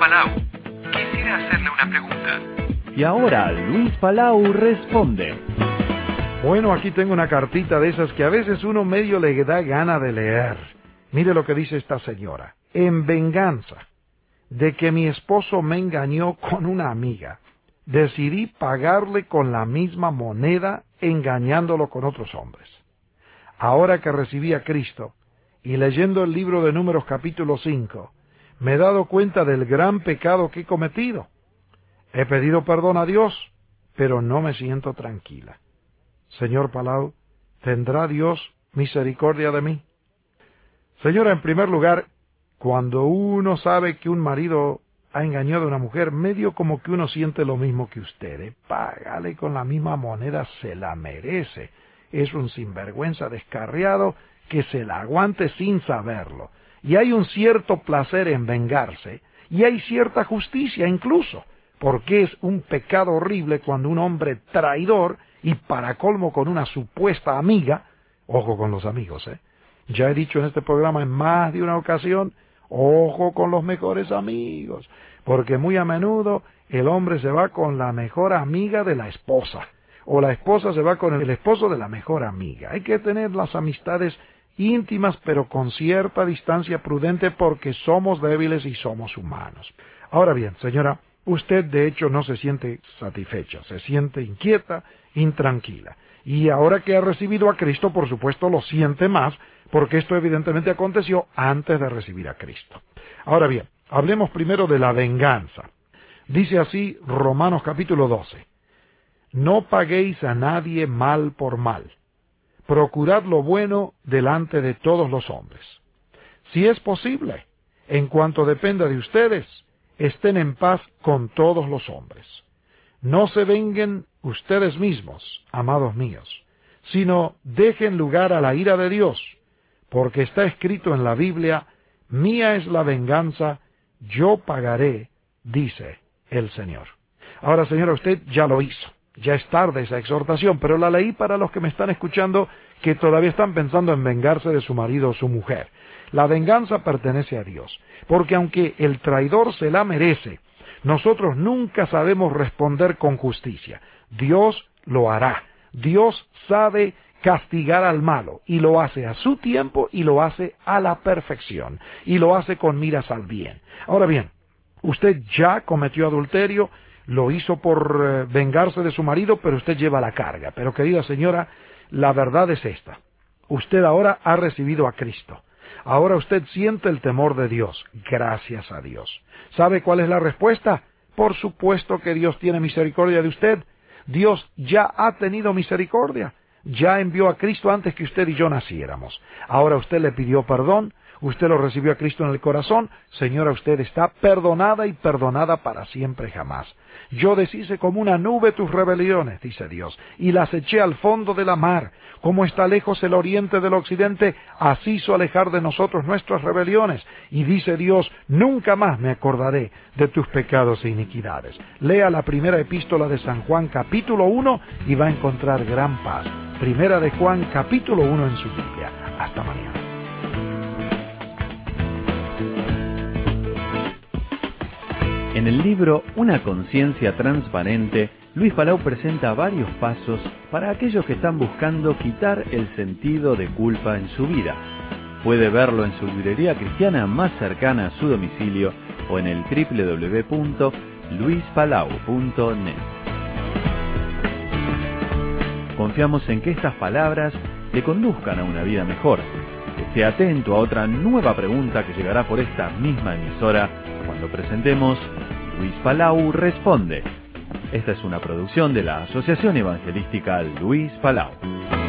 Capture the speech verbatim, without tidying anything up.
Palau. Quisiera hacerle una pregunta. Y ahora Luis Palau responde. Bueno, aquí tengo una cartita de esas que a veces uno medio le da gana de leer. Mire lo que dice esta señora. En venganza de que mi esposo me engañó con una amiga, decidí pagarle con la misma moneda engañándolo con otros hombres. Ahora que recibí a Cristo y leyendo el libro de Números capítulo cinco, me he dado cuenta del gran pecado que he cometido. He pedido perdón a Dios, pero no me siento tranquila. Señor Palau, ¿tendrá Dios misericordia de mí? Señora, en primer lugar, cuando uno sabe que un marido ha engañado a una mujer, medio como que uno siente lo mismo que usted. ¿eh? Págale con la misma moneda, se la merece. Es un sinvergüenza descarriado que se la aguante sin saberlo. Y hay un cierto placer en vengarse, y hay cierta justicia incluso, porque es un pecado horrible cuando un hombre traidor, y para colmo con una supuesta amiga, ojo con los amigos, ¿eh? Ya he dicho en este programa en más de una ocasión, ojo con los mejores amigos, porque muy a menudo el hombre se va con la mejor amiga de la esposa, o la esposa se va con el esposo de la mejor amiga. Hay que tener las amistades íntimas, pero con cierta distancia prudente, porque somos débiles y somos humanos. Ahora bien, señora, usted de hecho no se siente satisfecha, se siente inquieta, intranquila. Y ahora que ha recibido a Cristo, por supuesto, lo siente más, porque esto evidentemente aconteció antes de recibir a Cristo. Ahora bien, hablemos primero de la venganza. Dice así Romanos capítulo doce. No paguéis a nadie mal por mal. Procurad lo bueno delante de todos los hombres. Si es posible, en cuanto dependa de ustedes, estén en paz con todos los hombres. No se venguen ustedes mismos, amados míos, sino dejen lugar a la ira de Dios, porque está escrito en la Biblia, mía es la venganza, yo pagaré, dice el Señor. Ahora, señora, usted ya lo hizo. Ya es tarde esa exhortación, pero la leí para los que me están escuchando que todavía están pensando en vengarse de su marido o su mujer. La venganza pertenece a Dios, porque aunque el traidor se la merece, nosotros nunca sabemos responder con justicia. Dios lo hará. Dios sabe castigar al malo, y lo hace a su tiempo, y lo hace a la perfección, y lo hace con miras al bien. Ahora bien, usted ya cometió adulterio, lo hizo por eh, vengarse de su marido, pero usted lleva la carga. Pero querida señora, la verdad es esta. Usted ahora ha recibido a Cristo. Ahora usted siente el temor de Dios. Gracias a Dios. ¿Sabe cuál es la respuesta? Por supuesto que Dios tiene misericordia de usted. Dios ya ha tenido misericordia. Ya envió a Cristo antes que usted y yo naciéramos. Ahora usted le pidió perdón. Usted lo recibió a Cristo en el corazón. Señora, usted está perdonada y perdonada para siempre jamás. Yo deshice como una nube tus rebeliones, dice Dios, y las eché al fondo de la mar. Como está lejos el oriente del occidente, así hizo alejar de nosotros nuestras rebeliones. Y dice Dios, nunca más me acordaré de tus pecados e iniquidades. Lea la primera epístola de San Juan, capítulo uno, y va a encontrar gran paz. Primera de Juan, capítulo uno en su Biblia. Hasta mañana. En el libro Una conciencia transparente, Luis Palau presenta varios pasos para aquellos que están buscando quitar el sentido de culpa en su vida. Puede verlo en su librería cristiana más cercana a su domicilio o en el doble u doble u doble u punto luis palau punto net. Confiamos en que estas palabras le conduzcan a una vida mejor. Esté atento a otra nueva pregunta que llegará por esta misma emisora cuando presentemos Luis Palau Responde. Esta es una producción de la Asociación Evangelística Luis Palau.